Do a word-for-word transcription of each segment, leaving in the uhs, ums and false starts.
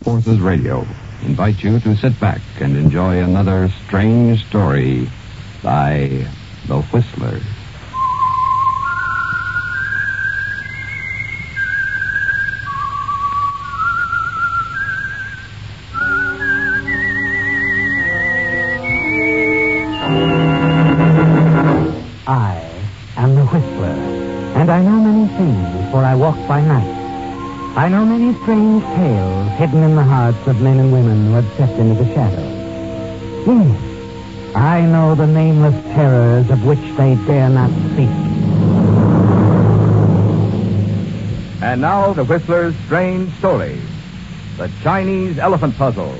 Forces Radio invite you to sit back and enjoy another strange story by The Whistlers. I am the Whistler, and I know many things, for I walk by night. I know many strange tales hidden in the hearts of men and women who have stepped into the shadows. Yes, I know the nameless terrors of which they dare not speak. And now the Whistler's strange story, the Chinese Elephant Puzzle.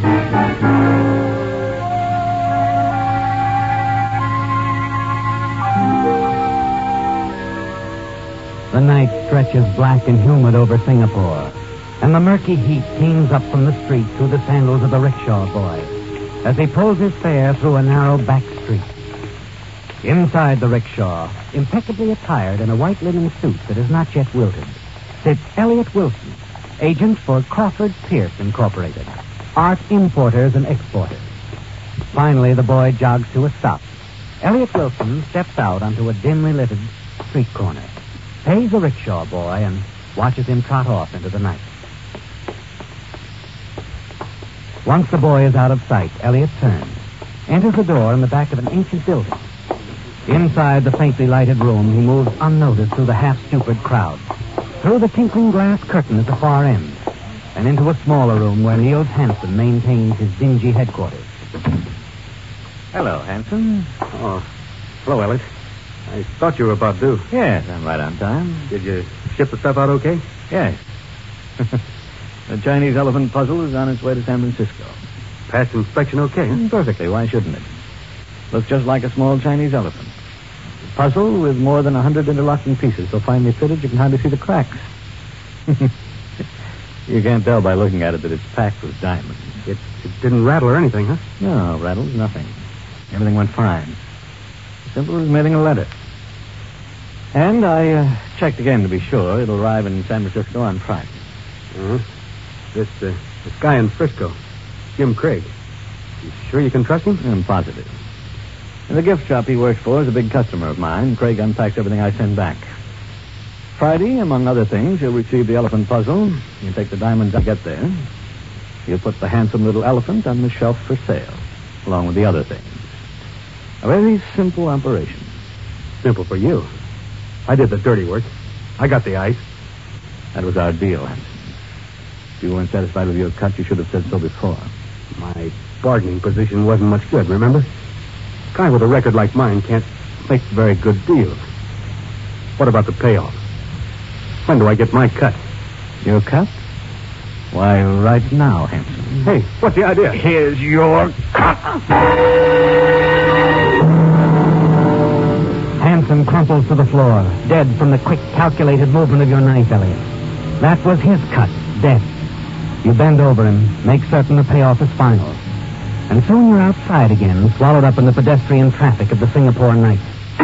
The night stretches black and humid over Singapore, and the murky heat teems up from the street through the sandals of the rickshaw boy as he pulls his fare through a narrow back street. Inside the rickshaw, impeccably attired in a white linen suit that is not yet wilted, sits Elliot Wilson, agent for Crawford Pierce Incorporated, art importers and exporters. Finally, the boy jogs to a stop. Elliot Wilson steps out onto a dimly lit street corner, pays the rickshaw boy, and watches him trot off into the night. Once the boy is out of sight, Elliot turns, enters the door in the back of an ancient building. Inside the faintly lighted room, he moves unnoticed through the half-stupid crowd, through the tinkling glass curtain at the far end, and into a smaller room where Niels Hansen maintains his dingy headquarters. Hello, Hansen. Oh, hello, Elliot. I thought you were about due. Yes, I'm right on time. Did you ship the stuff out okay? Yes. The Chinese Elephant Puzzle is on its way to San Francisco. Passed inspection okay, huh? Perfectly. Why shouldn't it? Looks just like a small Chinese elephant. A puzzle with more than a hundred interlocking pieces so finely fitted you can hardly see the cracks. You can't tell by looking at it that it's packed with diamonds. It, it didn't rattle or anything, huh? No, rattles, nothing. Everything went fine. Simple as mailing a letter. And I uh, checked again to be sure. It'll arrive in San Francisco on Friday. Uh-huh. This, uh, this guy in Frisco, Jim Craig. You sure you can trust him? I'm positive. And the gift shop he works for is a big customer of mine. Craig unpacks everything I send back. Friday, among other things, you'll receive the elephant puzzle. You take the diamonds I get there. You'll put the handsome little elephant on the shelf for sale, along with the other things. A very simple operation. Simple for you. I did the dirty work. I got the ice. That was our deal, Hanson. If you weren't satisfied with your cut, you should have said so before. My bargaining position wasn't much good, remember? A guy with a record like mine can't make very good deals. What about the payoff? When do I get my cut? Your cut? Why, right now, Hanson. Hey, what's the idea? Here's your cut. Hanson crumples to the floor, dead from the quick, calculated movement of your knife, Elliot. That was his cut, death. You bend over him, make certain the payoff is final. And soon you're outside again, swallowed up in the pedestrian traffic of the Singapore night.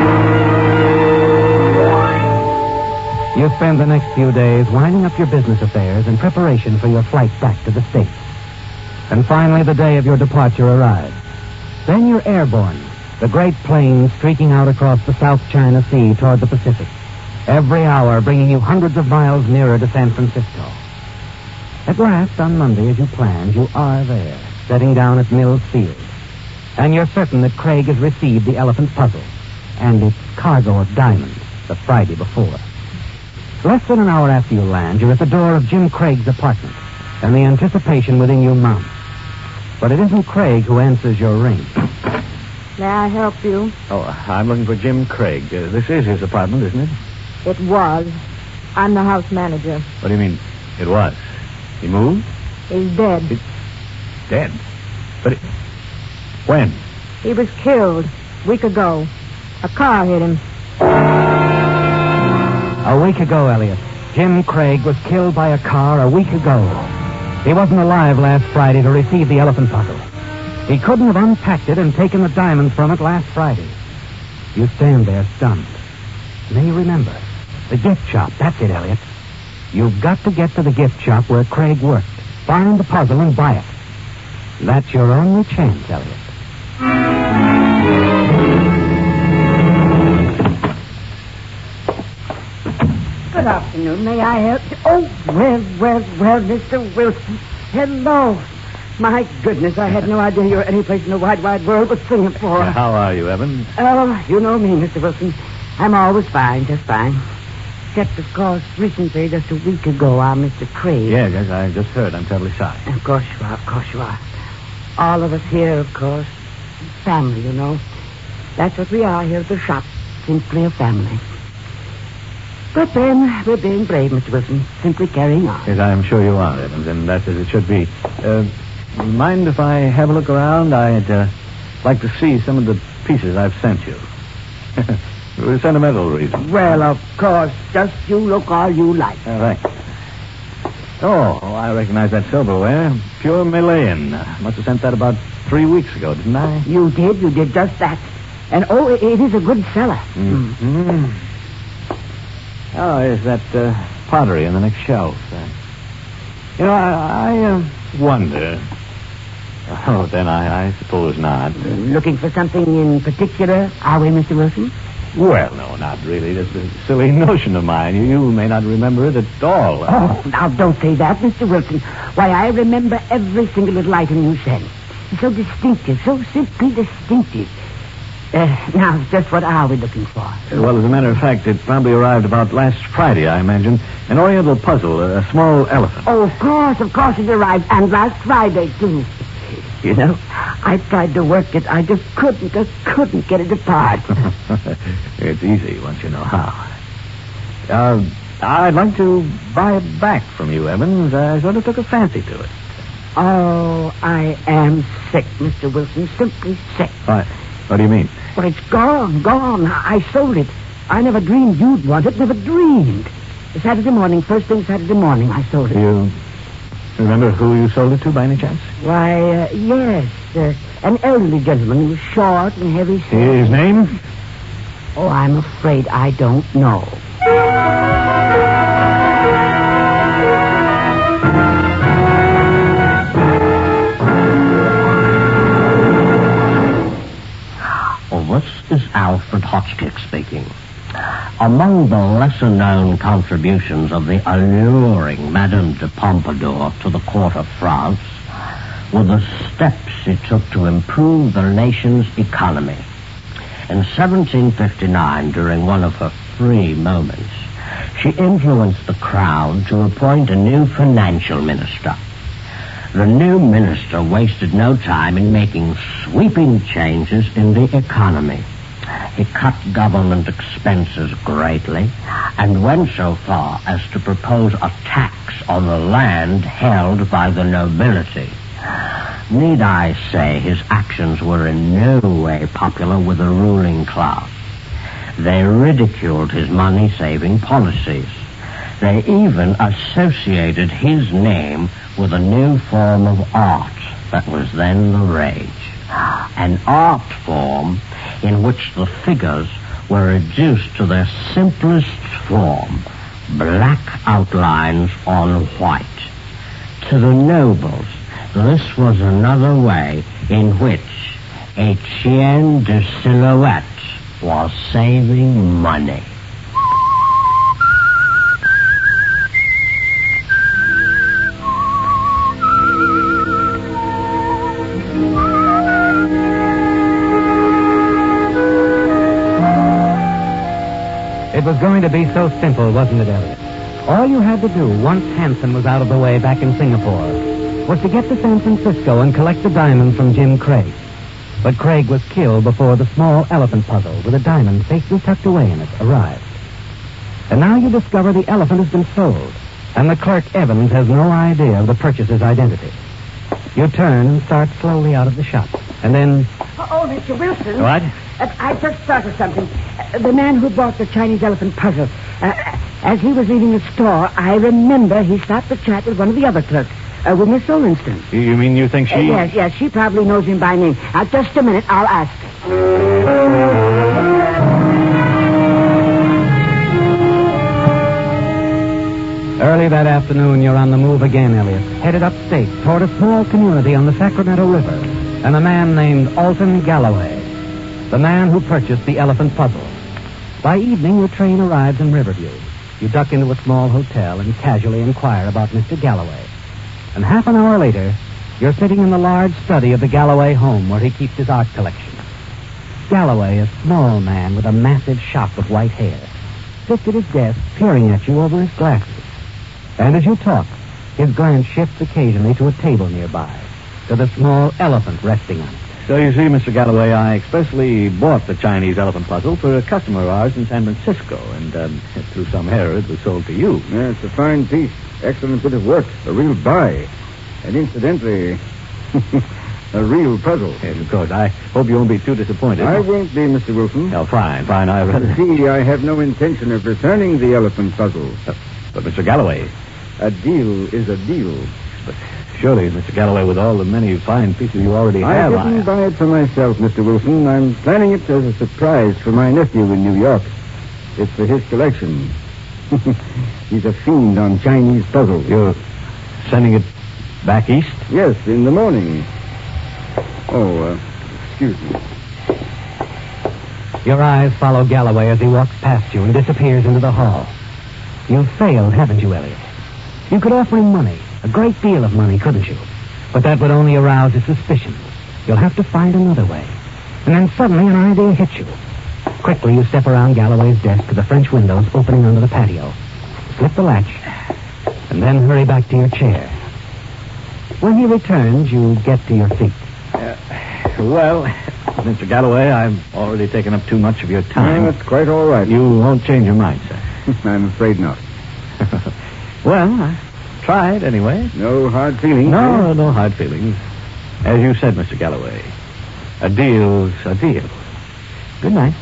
You spend the next few days winding up your business affairs in preparation for your flight back to the States. And finally, the day of your departure arrives. Then you're airborne, the great plane streaking out across the South China Sea toward the Pacific, every hour bringing you hundreds of miles nearer to San Francisco. At last, on Monday, as you planned, you are there, setting down at Mills Field. And you're certain that Craig has received the elephant puzzle and its cargo of diamonds the Friday before. Less than an hour after you land, you're at the door of Jim Craig's apartment, and the anticipation within you mounts. But it isn't Craig who answers your ring. May I help you? Oh, I'm looking for Jim Craig. Uh, this is his apartment, isn't it? It was. I'm the house manager. What do you mean, it was? He moved? He's dead. It's dead? But it... when? He was killed a week ago. A car hit him. A week ago, Elliot. Jim Craig was killed by a car a week ago. He wasn't alive last Friday to receive the elephant puzzle. He couldn't have unpacked it and taken the diamonds from it last Friday. You stand there stunned. And then you remember. The gift shop. That's it, Elliot. You've got to get to the gift shop where Craig worked. Find the puzzle and buy it. That's your only chance, Elliot. Good afternoon. May I help you? Oh, well, well, well, Mister Wilson. Hello. My goodness, I had no idea you were any place in the wide, wide world but Singapore. How are you, Evans? Oh, you know me, Mister Wilson. I'm always fine, just fine. Except, of course, recently, just a week ago, our Mister Craig. Yes, yes, I just heard. I'm terribly sorry. Of course you are, of course you are. All of us here, of course. Family, you know. That's what we are here at the shop. Simply a family. But then, we're being brave, Mister Wilson. Simply carrying on. Yes, I'm sure you are, Evans, and that's as it should be. Uh, mind if I have a look around? I'd uh, like to see some of the pieces I've sent you. For sentimental reasons. Well, of course. Just you look all you like. Uh, thanks. Oh, I recognize that silverware. Pure Malayan. Must have sent that about three weeks ago, didn't I? You did. You did just that. And, oh, it, it is a good seller. Mm-hmm. Oh, is that uh, pottery in the next shelf? Uh, you know, I, I uh, wonder. Oh, then I, I suppose not. Looking for something in particular, are we, Mister Wilson? Well, no, not really. Just a silly notion of mine. You, you may not remember it at all. Oh, now don't say that, Mister Wilson. Why, I remember every single little item you sent. It's so distinctive, so simply distinctive. Uh, now, just what are we looking for? Well, as a matter of fact, it probably arrived about last Friday, I imagine. An oriental puzzle, a small elephant. Oh, of course, of course it arrived. And last Friday, too. You know, I tried to work it. I just couldn't, just couldn't get it apart. It's easy once you know how. Uh, I'd like to buy it back from you, Evans. I sort of took a fancy to it. Oh, I am sick, Mister Wilson. Simply sick. What? What do you mean? Well, it's gone, gone. I sold it. I never dreamed you'd want it. Never dreamed. Saturday morning, first thing Saturday morning, I sold it. You remember who you sold it to, by any chance? Why, uh, yes. Uh, an elderly gentleman who was short and heavy. His name? Oh, I'm afraid I don't know. This is Alfred Hotchkiss speaking. Among the lesser-known contributions of the alluring Madame de Pompadour to the court of France were the steps she took to improve the nation's economy. In seventeen fifty-nine, during one of her free moments, she influenced the crown to appoint a new financial minister. The new minister wasted no time in making sweeping changes in the economy. He cut government expenses greatly and went so far as to propose a tax on the land held by the nobility. Need I say his actions were in no way popular with the ruling class. They ridiculed his money-saving policies. They even associated his name with a new form of art that was then the rage. An art form in which the figures were reduced to their simplest form, black outlines on white. To the nobles, this was another way in which Etienne de Silhouette was saving money. It was going to be so simple, wasn't it, Elliot? All you had to do, once Hanson was out of the way back in Singapore, was to get to San Francisco and collect the diamond from Jim Craig. But Craig was killed before the small elephant puzzle with a diamond safely tucked away in it arrived. And now you discover the elephant has been sold, and the clerk Evans has no idea of the purchaser's identity. You turn and start slowly out of the shop, and then... Oh, Mister Wilson. What? Uh, I just thought of something. Uh, the man who bought the Chinese elephant puzzle, uh, as he was leaving the store, I remember he stopped to chat with one of the other clerks, uh, with Miss Olinston. You mean you think she... Uh, yes, yes, she probably knows him by name. Now, just a minute, I'll ask. Early that afternoon, you're on the move again, Elliot, headed upstate toward a small community on the Sacramento River, and a man named Alton Galloway, the man who purchased the elephant puzzle. By evening, your train arrives in Riverview. You duck into a small hotel and casually inquire about Mister Galloway. And half an hour later, you're sitting in the large study of the Galloway home where he keeps his art collection. Galloway, a small man with a massive shock of white hair, sits at his desk peering at you over his glasses. And as you talk, his glance shifts occasionally to a table nearby, to the small elephant resting on it. So you see, Mister Galloway, I expressly bought the Chinese elephant puzzle for a customer of ours in San Francisco, and um, through some error, it was sold to you. Yeah, it's a fine piece. Excellent bit of work. A real buy. And incidentally, a real puzzle. Yes, of course. I hope you won't be too disappointed. I won't be, Mister Wilson. Oh, fine, fine. I rather... See, I have no intention of returning the elephant puzzle. But, but Mister Galloway... A deal is a deal. But surely, Mister Galloway, with all the many fine pieces you already I have... didn't I... buy it for myself, Mister Wilson. I'm planning it as a surprise for my nephew in New York. It's for his collection. He's a fiend on Chinese puzzles. You're sending it back east? Yes, in the morning. Oh, uh, excuse me. Your eyes follow Galloway as he walks past you and disappears into the hall. You've failed, haven't you, Elliot? You could offer him money, a great deal of money, couldn't you? But that would only arouse his suspicions. You'll have to find another way. And then suddenly an idea hits you. Quickly, you step around Galloway's desk to the French windows opening onto the patio. Slip the latch, and then hurry back to your chair. When he returns, you get to your feet. Uh, well, Mister Galloway, I've already taken up too much of your time. No, that's quite all right. You won't change your mind, sir. I'm afraid not. Well, I tried anyway. No hard feelings? No, no hard feelings. As you said, Mister Galloway, a deal's a deal. Good night.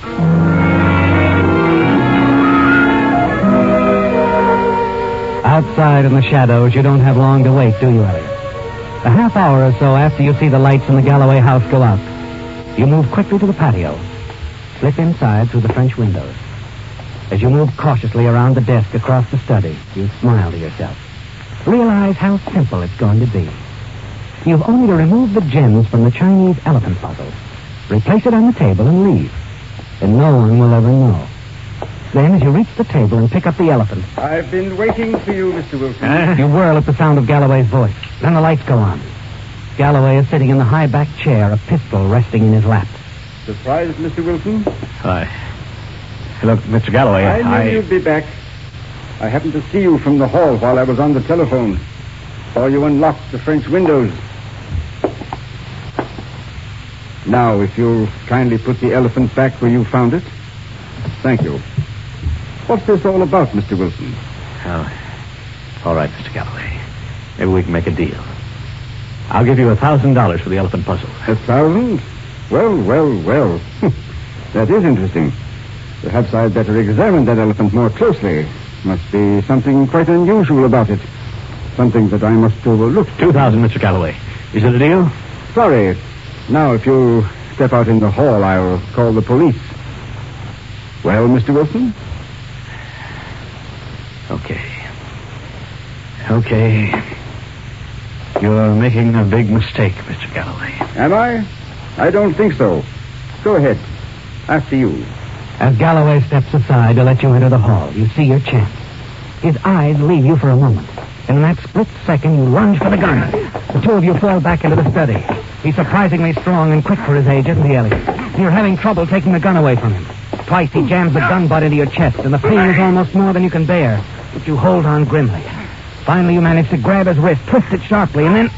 Outside in the shadows, you don't have long to wait, do you, Elliot? A half hour or so after you see the lights in the Galloway house go out, you move quickly to the patio, slip inside through the French windows. As you move cautiously around the desk across the study, you smile to yourself. Realize how simple it's going to be. You've only to remove the gems from the Chinese elephant puzzle, replace it on the table, and leave. And no one will ever know. Then, as you reach the table and pick up the elephant... I've been waiting for you, Mister Wilson. You whirl at the sound of Galloway's voice. Then the lights go on. Galloway is sitting in the high-backed chair, a pistol resting in his lap. Surprised, Mister Wilson? Hi. Look, Mister Galloway, I knew I... you'd be back. I happened to see you from the hall while I was on the telephone. Saw you unlock the French windows. Now, if you'll kindly put the elephant back where you found it. Thank you. What's this all about, Mister Wilson? Oh, all right, Mister Galloway. Maybe we can make a deal. I'll give you a thousand dollars for the elephant puzzle. A thousand? Well, well, well. That is interesting. Perhaps I'd better examine that elephant more closely. Must be something quite unusual about it. Something that I must overlook. Two thousand, Mister Galloway. Is it a deal? Sorry. Now, if you'll step out in the hall, I'll call the police. Well, Mister Wilson? Okay. Okay. You're making a big mistake, Mister Galloway. Am I? I don't think so. Go ahead. After you. As Galloway steps aside to let you enter the hall, you see your chance. His eyes leave you for a moment. And in that split second, you lunge for the gun. The two of you fall back into the study. He's surprisingly strong and quick for his age, isn't he, Elliot? You're having trouble taking the gun away from him. Twice he jams the gun butt into your chest, and the pain is almost more than you can bear. But you hold on grimly. Finally, you manage to grab his wrist, twist it sharply, and then...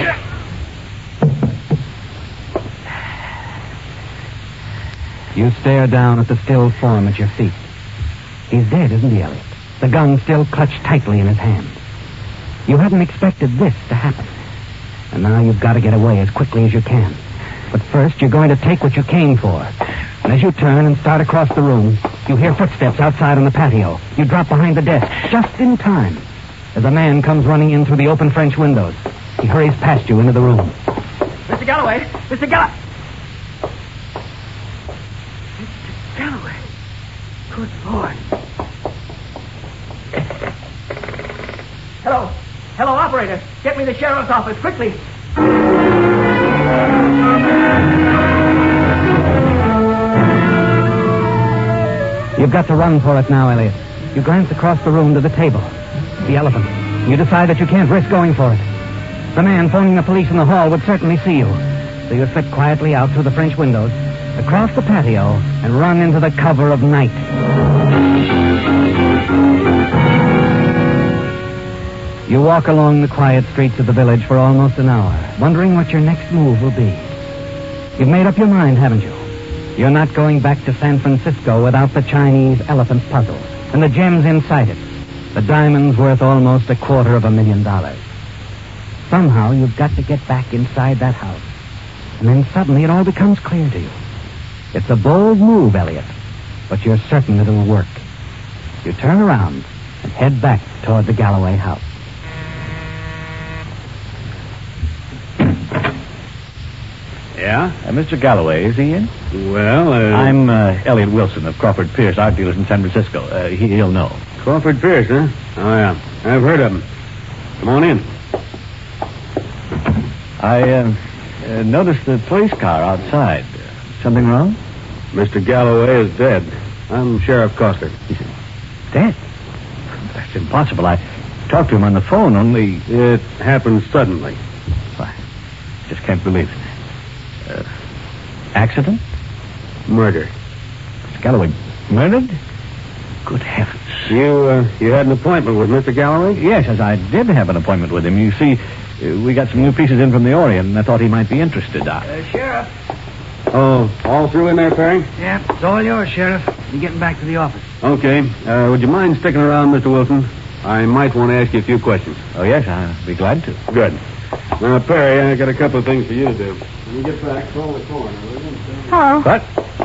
You stare down at the still form at your feet. He's dead, isn't he, Elliot? The gun still clutched tightly in his hand. You hadn't expected this to happen. And now you've got to get away as quickly as you can. But first, you're going to take what you came for. And as you turn and start across the room, you hear footsteps outside on the patio. You drop behind the desk, just in time, as a man comes running in through the open French windows. He hurries past you into the room. Mister Galloway! Mister Galloway! Mister Galloway! Good Lord. Hello. Hello, operator. Get me the sheriff's office, quickly. You've got to run for it now, Elliot. You glance across the room to the table. The elephant. You decide that you can't risk going for it. The man phoning the police in the hall would certainly see you. So you slip quietly out through the French windows, across the patio, and run into the cover of night. You walk along the quiet streets of the village for almost an hour, wondering what your next move will be. You've made up your mind, haven't you? You're not going back to San Francisco without the Chinese elephant puzzle and the gems inside it. The diamonds worth almost a quarter of a million dollars. Somehow you've got to get back inside that house. And then suddenly it all becomes clear to you. It's a bold move, Elliot, but you're certain it'll work. You turn around and head back toward the Galloway house. Yeah? Uh, Mister Galloway, is he in? Well, uh... I'm uh, Elliot Wilson of Crawford Pierce, art dealers in San Francisco. Uh, he, he'll know. Crawford Pierce, huh? Oh, yeah. I've heard of him. Come on in. I uh, uh, noticed the police car outside. Something wrong? Mister Galloway is dead. I'm Sheriff Coster. He's dead? That's impossible. I talked to him on the phone, only... It happened suddenly. I just can't believe it. Uh, accident? Murder. Mister Galloway murdered? Good heavens. You, uh, you had an appointment with Mister Galloway? Yes, as I did have an appointment with him. You see, uh, we got some new pieces in from the Orient, and I thought he might be interested. I... Uh, Sheriff. Oh, all through in there, Perry? Yeah, it's all yours, Sheriff. You're getting back to the office. Okay. Uh, would you mind sticking around, Mister Wilson? I might want to ask you a few questions. Oh, yes, I'll be glad to. Good. Now, Perry, I got a couple of things for you to do. When you get back, call the coroner. Hello. What?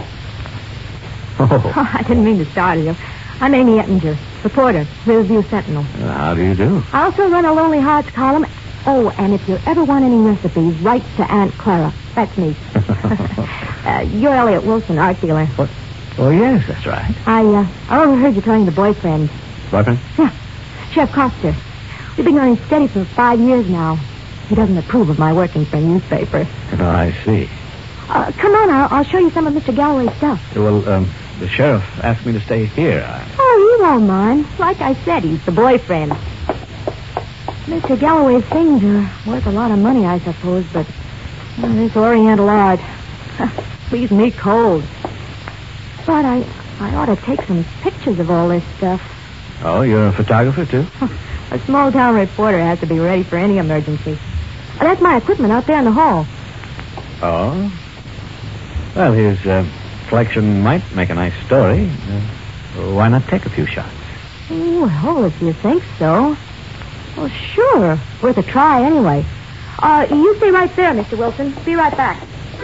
Oh, I didn't mean to startle you. I'm Amy Ettinger, reporter, Riverview Sentinel. Uh, how do you do? I also run a Lonely Hearts column. Oh, and if you ever want any recipes, write to Aunt Clara. That's me. uh, you're Elliot Wilson, art dealer. What? Oh, yes, that's right. I, uh, I overheard you telling the boyfriend. Boyfriend? Yeah, Chef Coster. We've been going steady for five years now. He doesn't approve of my working for a newspaper. Oh, I see. Uh, come on, I'll, I'll show you some of Mister Galloway's stuff. Well, um, the sheriff asked me to stay here. I... Oh, he won't mind. Like I said, he's the boyfriend. Mister Galloway's things are worth a lot of money, I suppose, but well, this Oriental art leaves me cold. But I, I ought to take some pictures of all this stuff. Oh, you're a photographer, too? A small-town reporter has to be ready for any emergency. And that's my equipment out there in the hall. Oh? Well, his uh, collection might make a nice story. Uh, why not take a few shots? Well, if you think so. Well, sure. Worth a try, anyway. Uh, you stay right there, Mister Wilson. Be right back.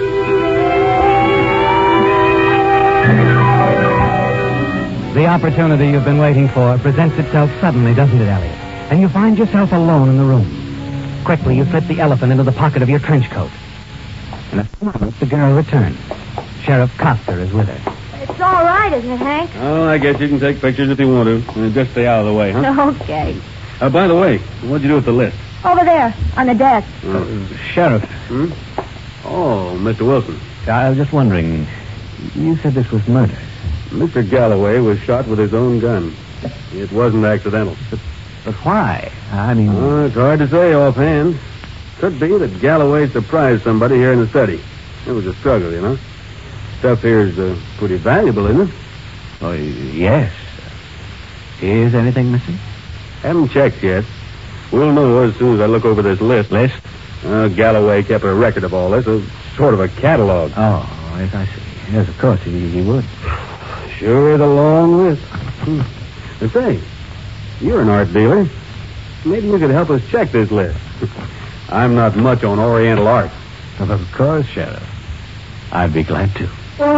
The opportunity you've been waiting for presents itself suddenly, doesn't it, Elliot? And you find yourself alone in the room. Quickly, you slip the elephant into the pocket of your trench coat. In a few moments, the girl returns. Sheriff Coster is with her. It's all right, isn't it, Hank? Oh, I guess you can take pictures if you want to. Uh, just stay out of the way, huh? Okay. Uh, by the way, what'd you do with the list? Over there, on the desk. Uh, Sheriff. Hmm? Oh, Mister Wilson. I was just wondering, you said this was murder. Mister Galloway was shot with his own gun. It wasn't accidental. But, but why? I mean... Oh, it's hard to say offhand. Could be that Galloway surprised somebody here in the study. It was a struggle, you know. Stuff here's uh, pretty valuable, isn't it? Oh, yes. Is anything missing? Haven't checked yet. We'll know as soon as I look over this list. List? Uh, Galloway kept a record of all this, a sort of a catalog. Oh, yes, I see. Yes, of course, he, he would. Sure is a long list. Hmm. And say, you're an art dealer. Maybe you could help us check this list. I'm not much on Oriental art. Of course, Sheriff. I'd be glad to.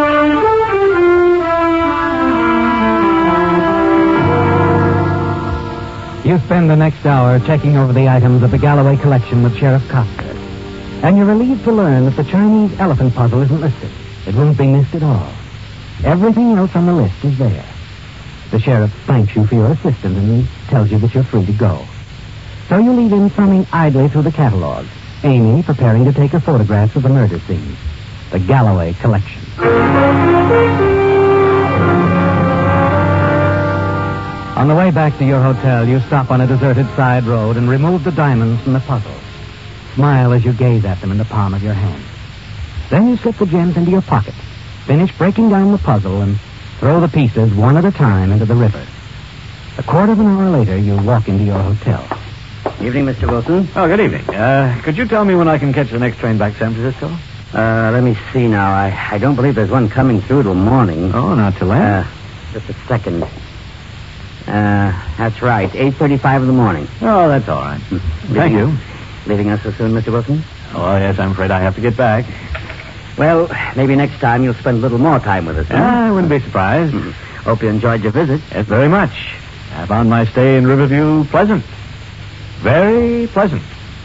You spend the next hour checking over the items of the Galloway collection with Sheriff Coster. And you're relieved to learn that the Chinese elephant puzzle isn't listed. It won't be missed at all. Everything else on the list is there. The sheriff thanks you for your assistance and tells you that you're free to go. So you leave him thumbing idly through the catalog, Amy preparing to take her photographs of the murder scene. The Galloway Collection. On the way back to your hotel, you stop on a deserted side road and remove the diamonds from the puzzle. Smile as you gaze at them in the palm of your hand. Then you slip the gems into your pocket, finish breaking down the puzzle, and throw the pieces one at a time into the river. A quarter of an hour later, you walk into your hotel. Evening, Mister Wilson. Oh, good evening. Uh, could you tell me when I can catch the next train back to San Francisco? Uh, let me see now. I, I don't believe there's one coming through till morning. Oh, not till then? Uh, just a second. Uh, that's right. eight thirty-five in the morning. Oh, that's all right. Thank you. Leaving us so soon, Mister Wilson? Oh, yes, I'm afraid I have to get back. Well, maybe next time you'll spend a little more time with us, huh? I wouldn't be surprised. Mm. Hope you enjoyed your visit. Yes, very much. I found my stay in Riverview pleasant. Very pleasant.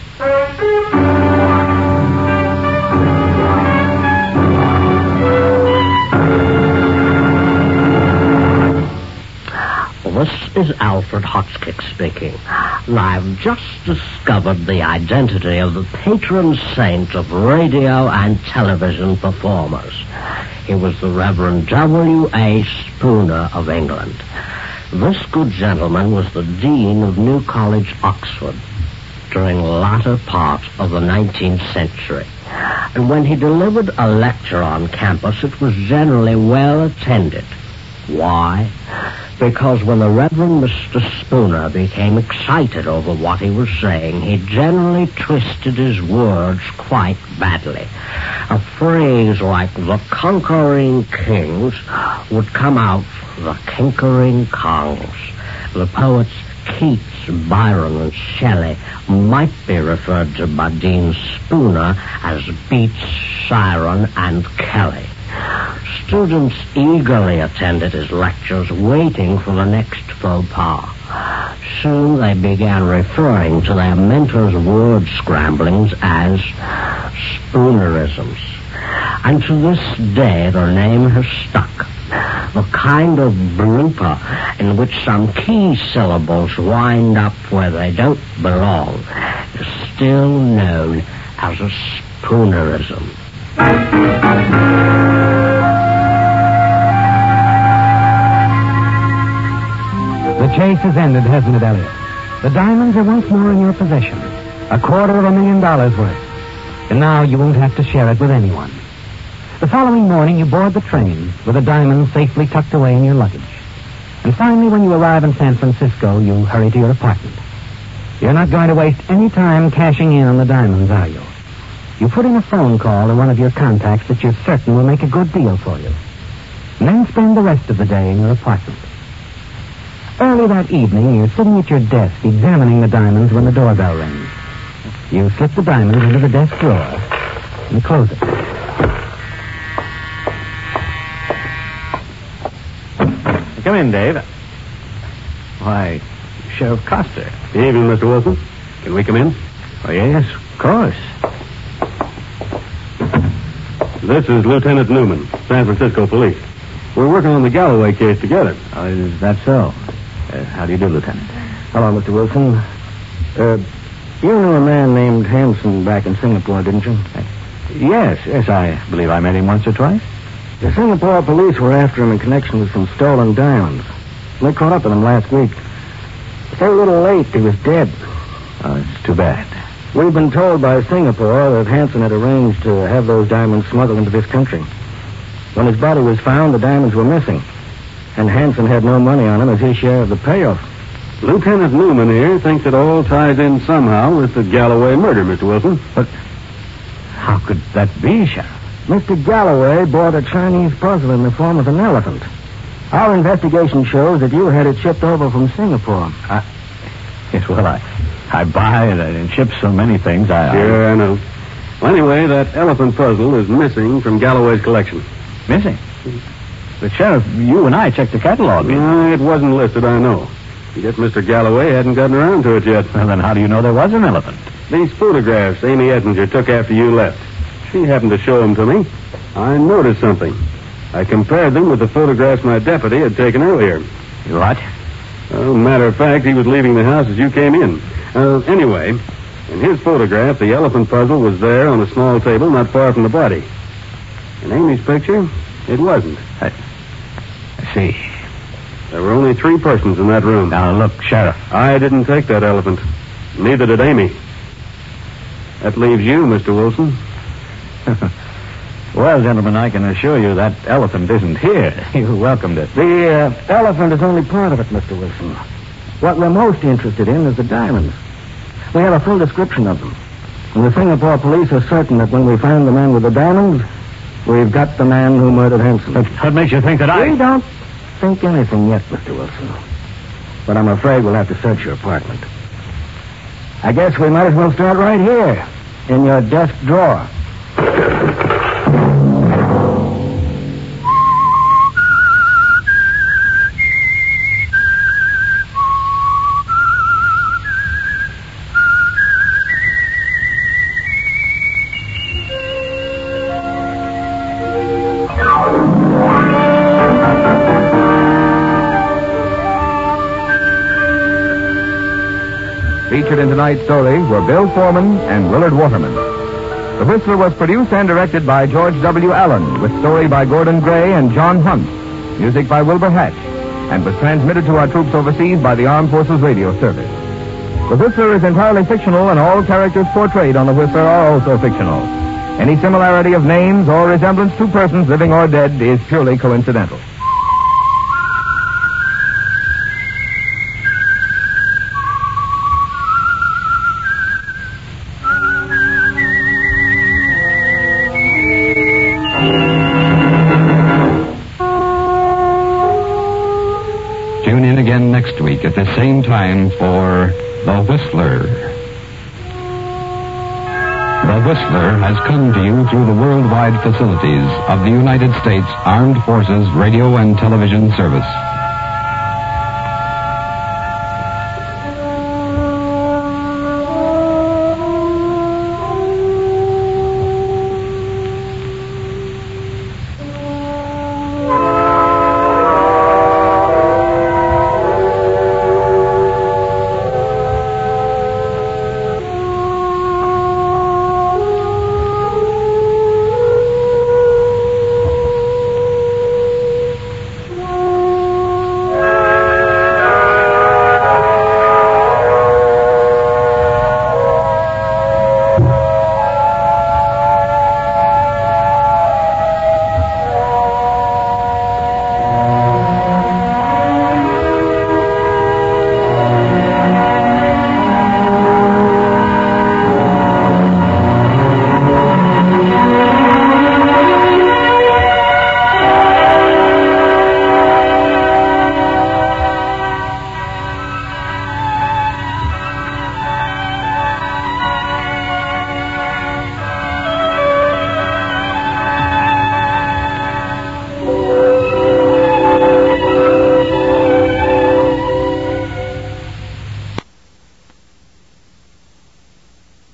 This is Alfred Hotchkiss speaking. I've just discovered the identity of the patron saint of radio and television performers. He was the Reverend W A Spooner of England. This good gentleman was the Dean of New College, Oxford, during the latter part of the nineteenth century. And when he delivered a lecture on campus, it was generally well attended. Why? Because when the Reverend Mister Spooner became excited over what he was saying, he generally twisted his words quite badly. A phrase like the conquering kings would come out the kinkering kongs. The poets Keats, Byron, and Shelley might be referred to by Dean Spooner as Beats, Siren, and Kelly. Students eagerly attended his lectures, waiting for the next faux pas. Soon they began referring to their mentor's word scramblings as Spoonerisms. And to this day, the name has stuck. The kind of blooper in which some key syllables wind up where they don't belong is still known as a Spoonerism. The chase has ended, hasn't it, Elliot? The diamonds are once more in your possession. A quarter of a million dollars worth. And now you won't have to share it with anyone. The following morning, you board the train with the diamonds safely tucked away in your luggage. And finally, when you arrive in San Francisco, you hurry to your apartment. You're not going to waste any time cashing in on the diamonds, are you? You put in a phone call to one of your contacts that you're certain will make a good deal for you. And then spend the rest of the day in your apartment. Early that evening, you're sitting at your desk examining the diamonds when the doorbell rings. You slip the diamonds into the desk drawer and close it. Come in, Dave. Why, Sheriff Coster. Good evening, Mister Wilson. Can we come in? Oh, yes, of course. This is Lieutenant Newman, San Francisco Police. We're working on the Galloway case together. Oh, is that so? Uh, how do you do, Lieutenant? Hello, Mister Wilson. Uh, you knew a man named Hanson back in Singapore, didn't you? Uh, yes, yes, I believe I met him once or twice. The Singapore police were after him in connection with some stolen diamonds. They caught up with him last week. They were a little late. He was dead. Oh, it's too bad. We've been told by Singapore that Hanson had arranged to have those diamonds smuggled into this country. When his body was found, the diamonds were missing. And Hanson had no money on him as his share of the payoff. Lieutenant Newman here thinks it all ties in somehow with the Galloway murder, Mister Wilson. But how could that be, Sheriff? Mister Galloway bought a Chinese puzzle in the form of an elephant. Our investigation shows that you had it shipped over from Singapore. I, yes, well, I, I buy and, and ship so many things. I, Sure, I... I know. Well, anyway, that elephant puzzle is missing from Galloway's collection. Missing? But, Sheriff, you and I checked the catalog. No, it wasn't listed, I know. I guess Mister Galloway hadn't gotten around to it yet. Well, then how do you know there was an elephant? These photographs Amy Ettinger took after you left. She happened to show them to me. I noticed something. I compared them with the photographs my deputy had taken earlier. What? Well, matter of fact, he was leaving the house as you came in. Uh, anyway, in his photograph, the elephant puzzle was there on a small table not far from the body. In Amy's picture, it wasn't. I, I see. There were only three persons in that room. Now, look, Sheriff. I didn't take that elephant. Neither did Amy. That leaves you, Mister Wilson. Well, gentlemen, I can assure you that elephant isn't here. You welcomed it. The uh, elephant is only part of it, Mister Wilson. What we're most interested in is the diamonds. We have a full description of them. And the Singapore police are certain that when we find the man with the diamonds, we've got the man who murdered Hanson. What makes you think that I... We don't think anything yet, Mister Wilson. But I'm afraid we'll have to search your apartment. I guess we might as well start right here, in your desk drawer. Featured in tonight's story were Bill Foreman and Willard Waterman. The Whistler was produced and directed by George W. Allen, with story by Gordon Gray and John Hunt, music by Wilbur Hatch, and was transmitted to our troops overseas by the Armed Forces Radio Service. The Whistler is entirely fictional, and all characters portrayed on the Whistler are also fictional. Any similarity of names or resemblance to persons living or dead is purely coincidental. Tune in again next week at the same time for The Whistler. The Whistler has come to you through the worldwide facilities of the United States Armed Forces Radio and Television Service.